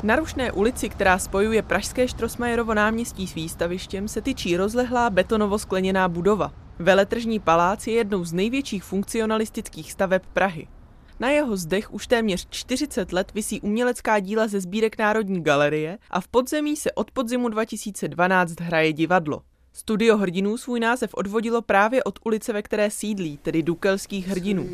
Na Rušné ulici, která spojuje pražské Štrosmajerovo náměstí s výstavištěm, se tyčí rozlehlá betonovo-skleněná budova. Veletržní palác je jednou z největších funkcionalistických staveb Prahy. Na jeho zdech už téměř 40 let visí umělecká díla ze sbírek Národní galerie a v podzemí se od podzimu 2012 hraje divadlo. Studio hrdinů svůj název odvodilo právě od ulice, ve které sídlí, tedy Dukelských hrdinů.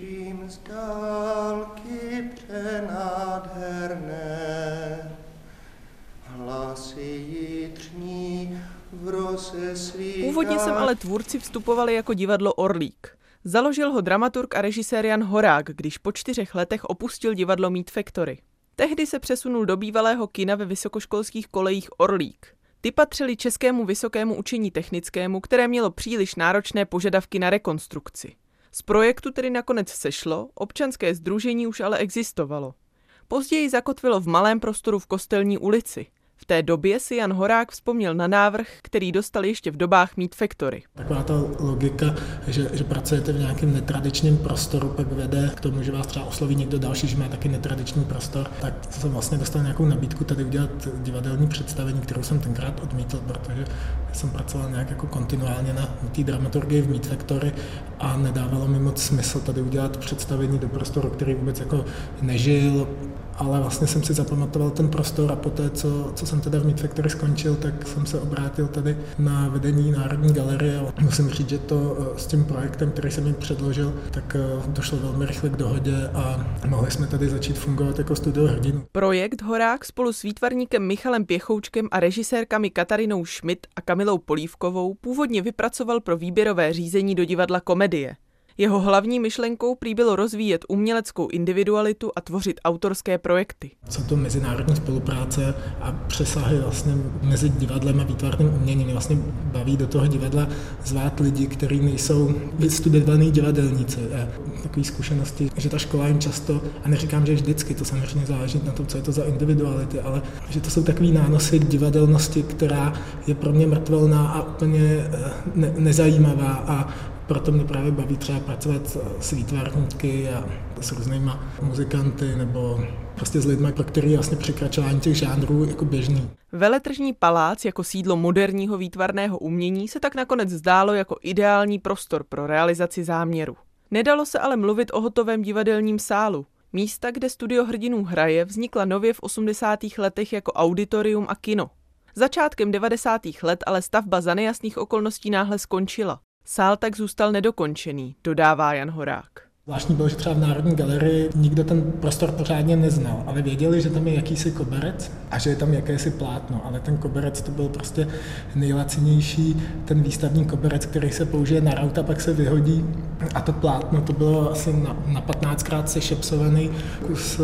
Původně sem ale tvůrci vstupovali jako divadlo Orlík. Založil ho dramaturg a režisér Jan Horák, když po 4 letech opustil divadlo Meat Factory. Tehdy se přesunul do bývalého kina ve vysokoškolských kolejích Orlík. Ty patřily Českému vysokému učení technickému, které mělo příliš náročné požadavky na rekonstrukci. Z projektu tedy nakonec sešlo, občanské sdružení už ale existovalo. Později zakotvilo v malém prostoru v Kostelní ulici. V té době si Jan Horák vzpomněl na návrh, který dostal ještě v dobách Meat Factory. Taková ta logika, že pracujete v nějakém netradičním prostoru, pak vede k tomu, že vás třeba osloví někdo další, že má taky netradiční prostor, tak jsem vlastně dostal nějakou nabídku tady udělat divadelní představení, kterou jsem tenkrát odmítl, protože jsem pracoval nějak jako kontinuálně na té dramaturgii v Meat Factory a nedávalo mi moc smysl tady udělat představení do prostoru, který vůbec jako nežil. Ale vlastně jsem si zapamatoval ten prostor a poté, co jsem teda v Meat Factory skončil, tak jsem se obrátil tady na vedení Národní galerie. Musím říct, že to s tím projektem, který jsem jim předložil, tak došlo velmi rychle k dohodě a mohli jsme tady začít fungovat jako studio hrdinů. Projekt Horák spolu s výtvarníkem Michalem Pěchoučkem a režisérkami Katarinou Schmidt a Kamilou Polívkovou původně vypracoval pro výběrové řízení do divadla Komedie. Jeho hlavní myšlenkou prý bylo rozvíjet uměleckou individualitu a tvořit autorské projekty. Jsou to mezinárodní spolupráce a přesahy vlastně mezi divadlem a výtvarným uměním. Mě vlastně baví do toho divadla zvát lidi, kteří nejsou vystudovaní divadelníci. A takové zkušenosti, že ta škola jim často, a neříkám, že vždycky, to samozřejmě záleží na tom, co je to za individuality, ale že to jsou takový nánosy divadelnosti, která je pro mě mrtvelná a úplně nezajímavá a proto mě právě baví třeba pracovat s výtvarníky a s různýma muzikanty nebo prostě s lidmi, pro který je vlastně překračování těch žánrů jako běžný. Veletržní palác jako sídlo moderního výtvarného umění se tak nakonec zdálo jako ideální prostor pro realizaci záměru. Nedalo se ale mluvit o hotovém divadelním sálu. Místa, kde studio hrdinů hraje, vznikla nově v 80. letech jako auditorium a kino. Začátkem 90. let ale stavba za nejasných okolností náhle skončila. Sál tak zůstal nedokončený, dodává Jan Horák. Zvláštní bylo, že třeba v Národní galerii nikdo ten prostor pořádně neznal, ale věděli, že tam je jakýsi koberec a že je tam jakési plátno, ale ten koberec to byl prostě nejlacinější, ten výstavní koberec, který se použije na raut a pak se vyhodí a to plátno to bylo asi na 15krát sešepsovaný kus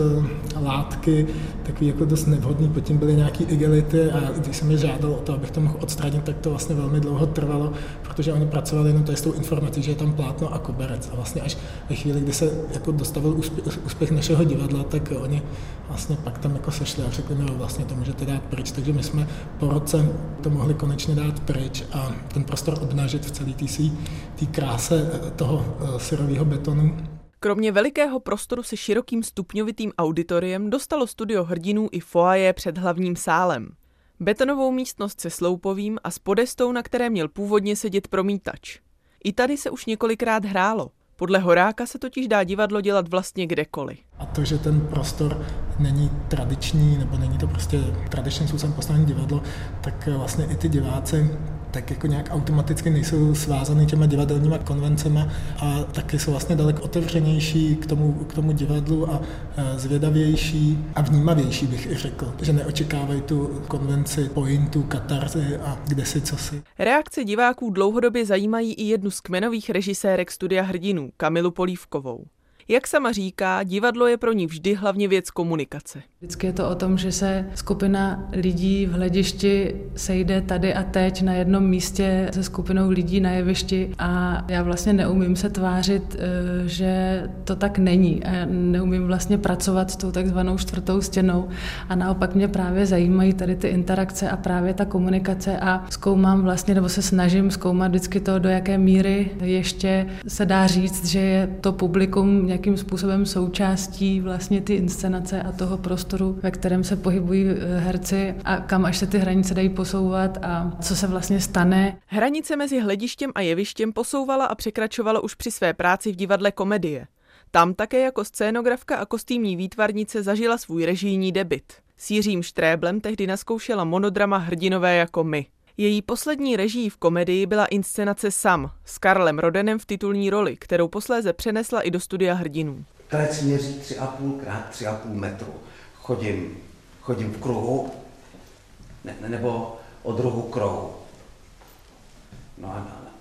látky, takový jako dost nevhodný, potom byly nějaký igelity a když jsem je žádal o to, abych to mohl odstranit, tak to vlastně velmi dlouho trvalo, protože oni pracovali jenom tady s tou informací, že je tam plátno a koberec a vlastně až ve chvíli, kdy se jako dostavil úspěch našeho divadla, tak oni vlastně pak tam jako sešli a řekli, no vlastně to můžete dát pryč, takže my jsme po roce to mohli konečně dát pryč a ten prostor obnažit v celé té kráse toho syrového betonu. Kromě velikého prostoru se širokým stupňovitým auditoriem dostalo studio hrdinů i foyer před hlavním sálem. Betonovou místnost se sloupovým a s podestou, na které měl původně sedět promítač. I tady se už několikrát hrálo. Podle Horáka se totiž dá divadlo dělat vlastně kdekoliv. A to, že ten prostor není tradiční, nebo není to prostě tradičním způsobem postavené divadlo, tak vlastně i ty diváci tak jako nějak automaticky nejsou svázaný těma divadelníma konvencema a taky jsou vlastně daleko otevřenější k tomu divadlu a zvědavější a vnímavější, bych i řekl. Že neočekávají tu konvenci pointu, katarzy a kdesi cosi. Reakce diváků dlouhodobě zajímají i jednu z kmenových režisérek studia hrdinů, Kamilu Polívkovou. Jak sama říká, divadlo je pro ní vždy hlavně věc komunikace. Vždycky je to o tom, že se skupina lidí v hledišti sejde tady a teď na jednom místě se skupinou lidí na jevišti a já vlastně neumím se tvářit, že to tak není. A neumím vlastně pracovat s tou takzvanou čtvrtou stěnou a naopak mě právě zajímají tady ty interakce a právě ta komunikace a zkoumám vlastně, nebo se snažím zkoumat vždycky to, do jaké míry ještě se dá říct, že je to publikum nějakým způsobem součástí vlastně ty inscenace a toho prostoru. prostoru, ve kterém se pohybují herci a kam až se ty hranice dají posouvat a co se vlastně stane. Hranice mezi hledištěm a jevištěm posouvala a překračovala už při své práci v divadle Komedie. Tam také jako scénografka a kostýmní výtvarnice zažila svůj režijní debut. S Jiřím Štréblem tehdy nazkoušela monodrama Hrdinové jako my. Její poslední režií v Komedii byla inscenace Sam s Karlem Rodenem v titulní roli, kterou posléze přenesla i do Studia hrdinů. Klec měří 3,5 x 3,5 metru. Chodím v kruhu, nebo o druhu kruhu. No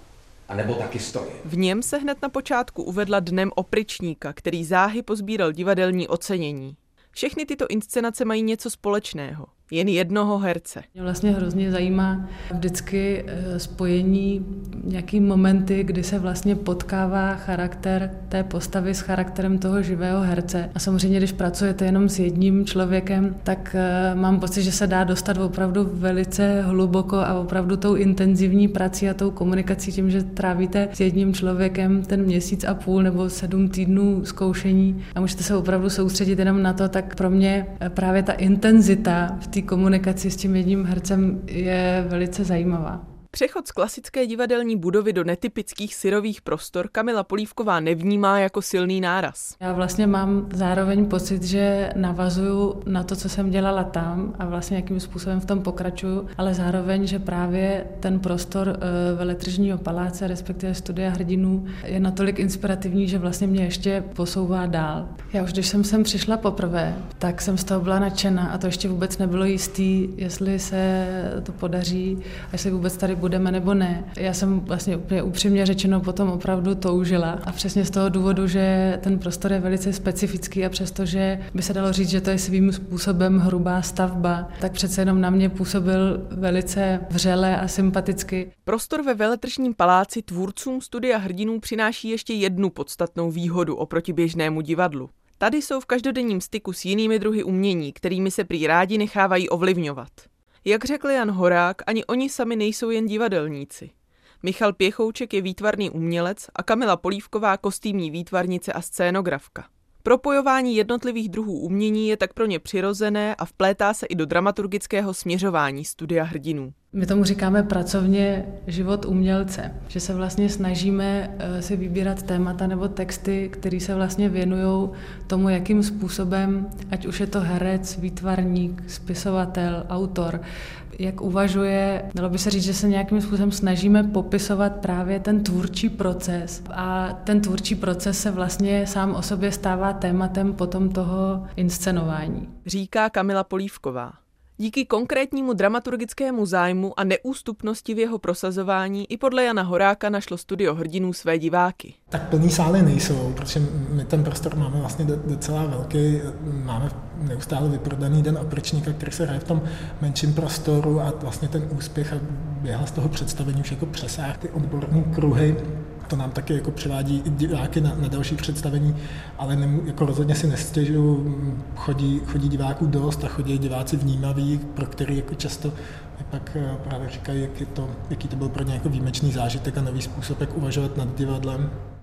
a nebo taky stojím. V něm se hned na počátku uvedla Dnem opryčníka, který záhy pozbíral divadelní ocenění. Všechny tyto inscenace mají něco společného. Jen jednoho herce. Mě vlastně hrozně zajímá vždycky spojení nějaký momenty, kdy se vlastně potkává charakter té postavy s charakterem toho živého herce. A samozřejmě, když pracujete jenom s jedním člověkem, tak mám pocit, že se dá dostat opravdu velice hluboko a opravdu tou intenzivní prací a tou komunikací tím, že trávíte s jedním člověkem ten 1,5 měsíce nebo 7 týdnů zkoušení a můžete se opravdu soustředit jenom na to, tak pro mě právě ta intenzita v té komunikaci s tím jedním hercem je velice zajímavá. Přechod z klasické divadelní budovy do netypických syrových prostor Kamila Polívková nevnímá jako silný náraz. Já vlastně mám zároveň pocit, že navazuju na to, co jsem dělala tam a vlastně jakým způsobem v tom pokračuju, ale zároveň, že právě ten prostor Veletržního paláce, respektive Studia hrdinů, je natolik inspirativní, že vlastně mě ještě posouvá dál. Já už když jsem sem přišla poprvé, tak jsem z toho byla nadšená a to ještě vůbec nebylo jistý, jestli se to podaří, jestli vůbec tady budeme nebo ne. Já jsem vlastně úplně upřímně řečeno potom opravdu toužila a přesně z toho důvodu, že ten prostor je velice specifický a přestože by se dalo říct, že to je svým způsobem hrubá stavba, tak přece jenom na mě působil velice vřele a sympaticky. Prostor ve Veletržním paláci tvůrcům Studia hrdinů přináší ještě jednu podstatnou výhodu oproti běžnému divadlu. Tady jsou v každodenním styku s jinými druhy umění, kterými se prý rádi nechávají ovlivňovat. Jak řekl Jan Horák, ani oni sami nejsou jen divadelníci. Michal Pěchouček je výtvarný umělec a Kamila Polívková kostýmní výtvarnice a scénografka. Propojování jednotlivých druhů umění je tak pro ně přirozené a vplétá se i do dramaturgického směřování Studia hrdinů. My tomu říkáme pracovně život umělce, že se vlastně snažíme si vybírat témata nebo texty, které se vlastně věnují tomu, jakým způsobem, ať už je to herec, výtvarník, spisovatel, autor, jak uvažuje, dalo by se říct, že se nějakým způsobem snažíme popisovat právě ten tvůrčí proces a ten tvůrčí proces se vlastně sám o sobě stává tématem potom toho inscenování. Říká Kamila Polívková. Díky konkrétnímu dramaturgickému zájmu a neústupnosti v jeho prosazování i podle Jana Horáka našlo Studio hrdinů své diváky. Tak plný sály nejsou, protože my ten prostor máme vlastně docela velký, máme neustále vyprodaný Den opryčníka, který se hraje v tom menším prostoru a vlastně ten úspěch a běha z toho představení už jako přesáhl ty odborné kruhy. To nám taky jako přivádí diváky na další představení, ale jako rozhodně si nestěžuju, chodí diváků dost a chodí diváci vnímaví, pro který jako často pak právě říkají, jaký to byl pro ně jako výjimečný zážitek a nový způsob, jak uvažovat nad divadlem.